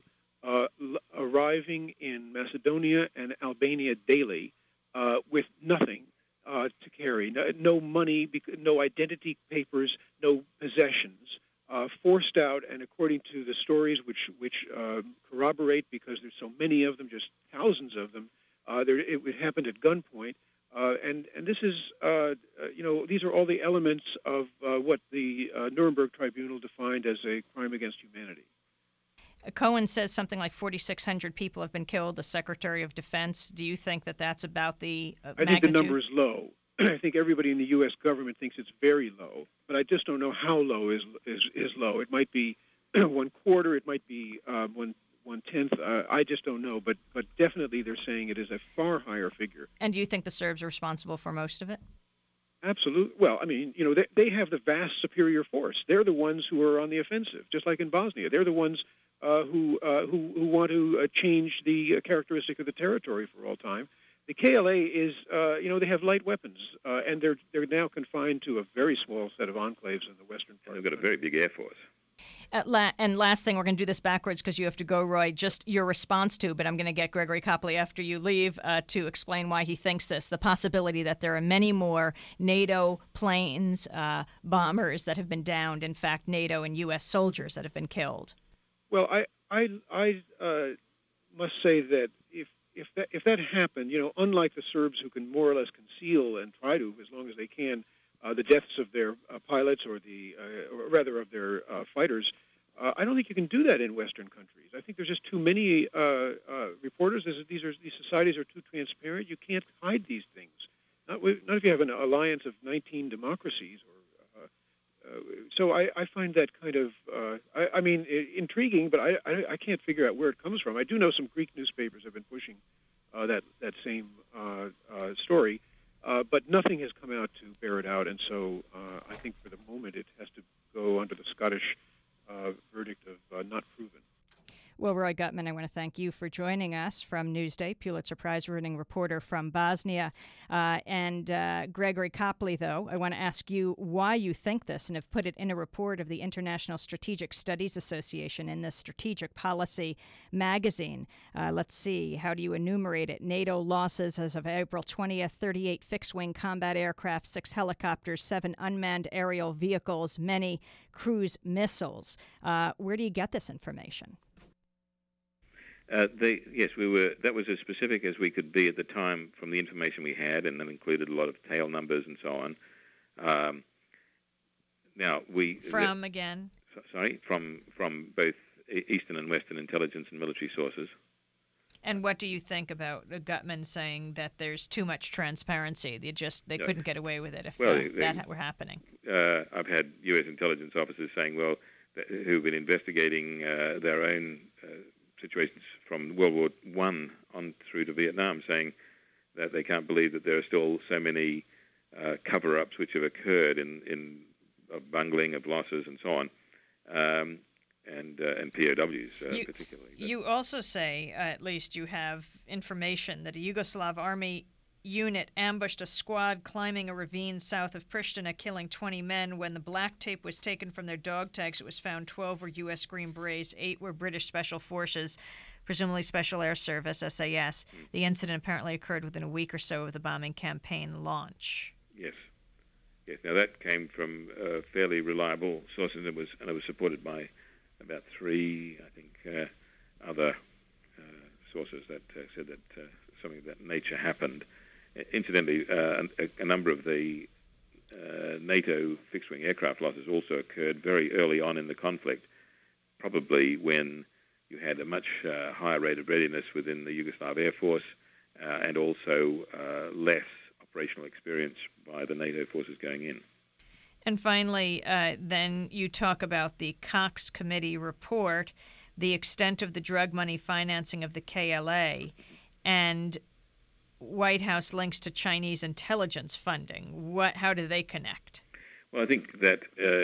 arriving in Macedonia and Albania daily with nothing to carry, no money, no identity papers, no possessions, forced out, and according to the stories which corroborate, because there's so many of them, just thousands of them, it happened at gunpoint, and this is, these are all the elements of what the Nuremberg Tribunal defined as a crime against humanity. Cohen says something like 4,600 people have been killed, the Secretary of Defense. Do you think that that's about the magnitude? I think the number is low. I think everybody in the U.S. government thinks it's very low, but I just don't know how low is low. It might be 1/4, it might be 1/10. I just don't know, but definitely they're saying it is a far higher figure. And do you think the Serbs are responsible for most of it? Absolutely. Well, I mean, they have the vast superior force. They're the ones who are on the offensive, just like in Bosnia. They're the ones who want to change the characteristic of the territory for all time. The KLA is, they have light weapons, and they're now confined to a very small set of enclaves in the western part. They've got a very big air force. And last thing, we're going to do this backwards because you have to go, Roy, just your response to, but I'm going to get Gregory Copley after you leave to explain why he thinks this, the possibility that there are many more NATO planes, bombers that have been downed, in fact, NATO and U.S. soldiers that have been killed. Well, I must say that if that happened, unlike the Serbs who can more or less conceal and try to, as long as they can, the deaths of their pilots or rather of their fighters, I don't think you can do that in Western countries. I think there's just too many reporters. These societies are too transparent. You can't hide these things. Not if you have an alliance of 19 democracies. So I find that kind of, intriguing, but I can't figure out where it comes from. I do know some Greek newspapers have been pushing that same story, but nothing has come out to bear it out, and so I think for the moment it has to go under the Scottish verdict of not proven. Well, Roy Gutman, I want to thank you for joining us from Newsday, Pulitzer Prize-winning reporter from Bosnia. And Gregory Copley, though, I want to ask you why you think this and have put it in a report of the International Strategic Studies Association in the Strategic Policy magazine. Let's see, how do you enumerate it? NATO losses as of April 20th, 38 fixed-wing combat aircraft, 6 helicopters, 7 unmanned aerial vehicles, many cruise missiles. Where do you get this information? We were. That was as specific as we could be at the time from the information we had, and that included a lot of tail numbers and so on. From both Eastern and Western intelligence and military sources. And what do you think about Gutman saying that there's too much transparency? They couldn't get away with it if that were happening. I've had U.S. intelligence officers saying, who've been investigating their own situations from World War I on through to Vietnam, saying that they can't believe that there are still so many cover-ups which have occurred in of bungling of losses and so on, and POWs particularly. You also say, at least you have information, that a Yugoslav army unit ambushed a squad climbing a ravine south of Pristina, killing 20 men. When the black tape was taken from their dog tags, it was found 12 were U.S. Green Berets, 8 were British Special Forces, presumably Special Air Service, SAS. The incident apparently occurred within a week or so of the bombing campaign launch. Yes. Now that came from fairly reliable sources, and it was supported by about 3, I think, other sources that said that something of that nature happened. Incidentally, a number of the NATO fixed-wing aircraft losses also occurred very early on in the conflict, probably when you had a much higher rate of readiness within the Yugoslav Air Force and also less operational experience by the NATO forces going in. And finally, then you talk about the Cox Committee report, the extent of the drug money financing of the KLA, and White House links to Chinese intelligence funding. How do they connect? Well, I think that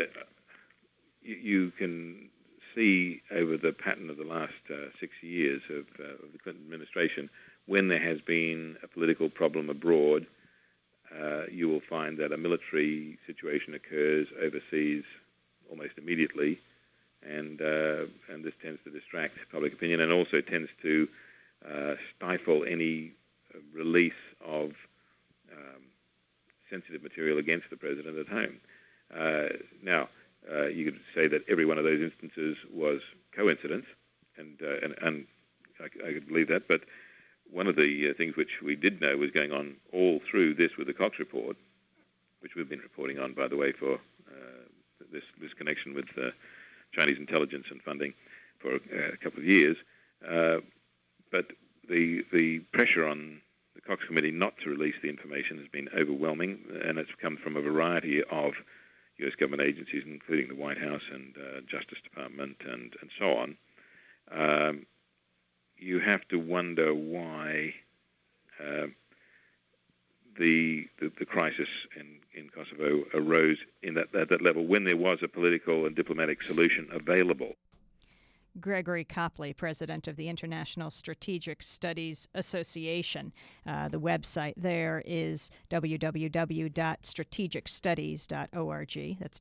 you can see over the pattern of the last 6 years of the Clinton administration, when there has been a political problem abroad, you will find that a military situation occurs overseas almost immediately, and this tends to distract public opinion and also tends to stifle any release of sensitive material against the president at home. Now, you could say that every one of those instances was coincidence, and I could believe that, but one of the things which we did know was going on all through this with the Cox report, which we've been reporting on, by the way, for this connection with Chinese intelligence and funding for a couple of years. But the pressure on the Cox Committee not to release the information has been overwhelming, and it's come from a variety of U.S. government agencies, including the White House and Justice Department and so on. You have to wonder why the crisis in Kosovo arose in that level when there was a political and diplomatic solution available. Gregory Copley, president of the International Strategic Studies Association. The website there is www.strategicstudies.org. That's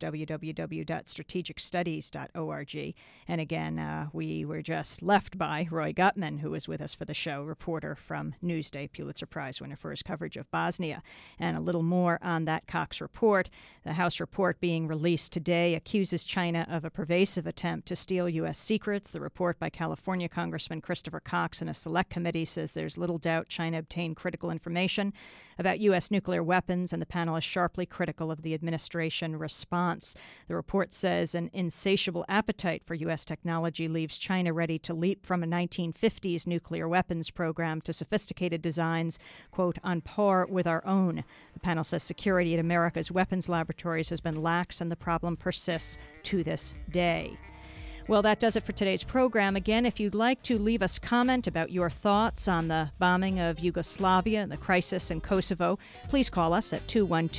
www.strategicstudies.org. And again, we were just left by Roy Gutman, who was with us for the show, reporter from Newsday, Pulitzer Prize winner for his coverage of Bosnia. And a little more on that Cox report. The House report being released today accuses China of a pervasive attempt to steal U.S. secrets. The report by California Congressman Christopher Cox in a select committee says there's little doubt China obtained critical information about U.S. nuclear weapons, and the panel is sharply critical of the administration response. The report says an insatiable appetite for U.S. technology leaves China ready to leap from a 1950s nuclear weapons program to sophisticated designs, quote, on par with our own. The panel says security at America's weapons laboratories has been lax, and the problem persists to this day. Well, that does it for today's program. Again, if you'd like to leave us comment about your thoughts on the bombing of Yugoslavia and the crisis in Kosovo, please call us at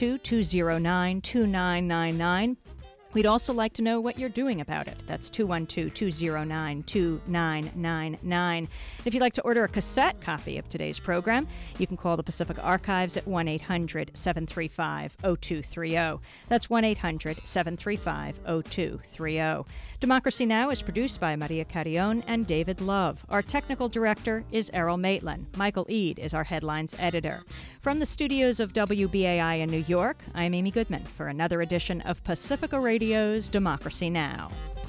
212-209-2999. We'd also like to know what you're doing about it. That's 212-209-2999. If you'd like to order a cassette copy of today's program, you can call the Pacific Archives at 1-800-735-0230. That's 1-800-735-0230. Democracy Now! Is produced by Maria Carrion and David Love. Our technical director is Errol Maitland. Michael Eade is our headlines editor. From the studios of WBAI in New York, I'm Amy Goodman for another edition of Pacifica Radio's Democracy Now!